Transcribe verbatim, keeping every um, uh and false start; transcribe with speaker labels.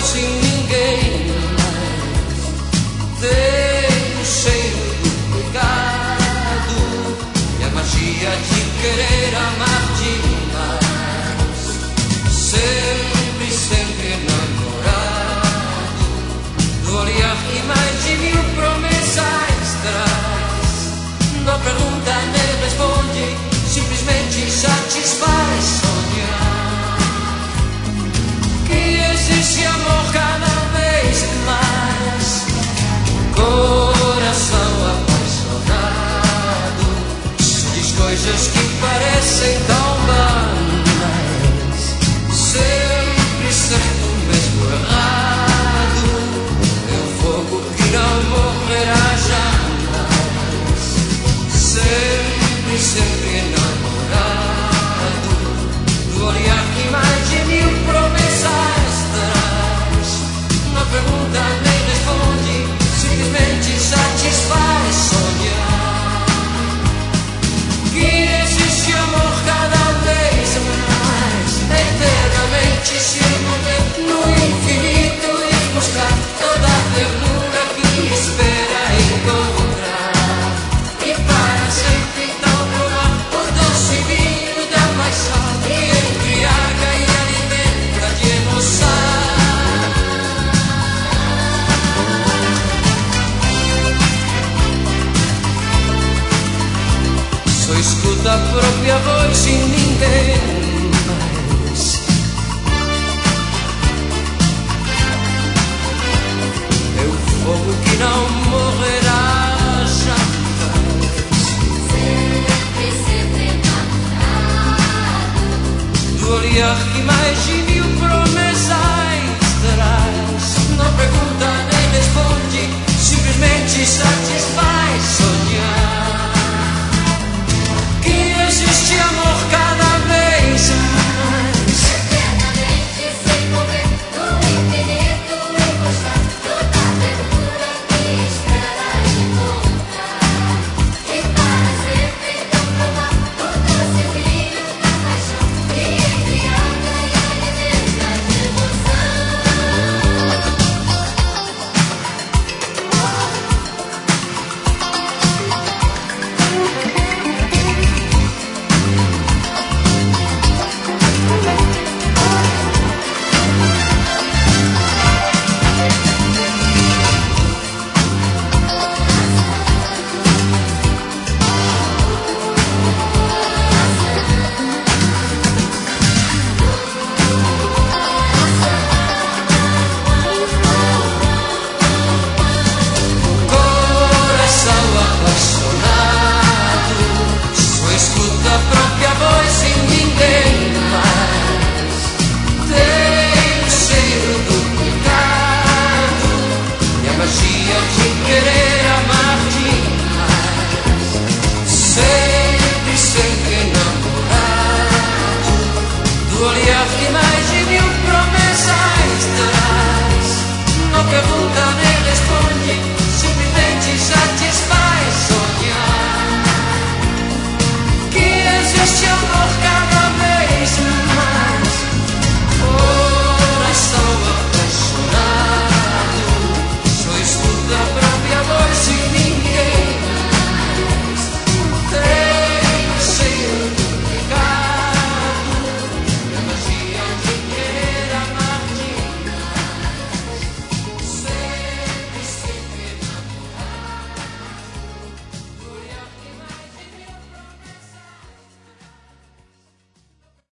Speaker 1: sem ninguém mais. Tem o cheiro do pecado e a magia de querer amar demais. Sempre, sempre enamorado do olhar que mais de mil promessas traz. Não pergunta nem responde, simplesmente satisfaz sonhar que existe amor cada vez mais. Coração apaixonado diz coisas que parecem tão banais, sempre certo mesmo errado. É um fogo que não morrerá jamais. Sempre, sempre enamorado do olhar que mais de mil promessas traz. Não pergunta nem responde, simplesmente satisfaz sonhar que existe amor cada vez mais. Eternamente se mover no infinito e buscar toda a ternura que espera encontrar. E para sempre então provar o doce vinho da paixão que embriaga e alimenta de emoção. Só escuta a própria voz e ninguém mais. É o fogo que não morre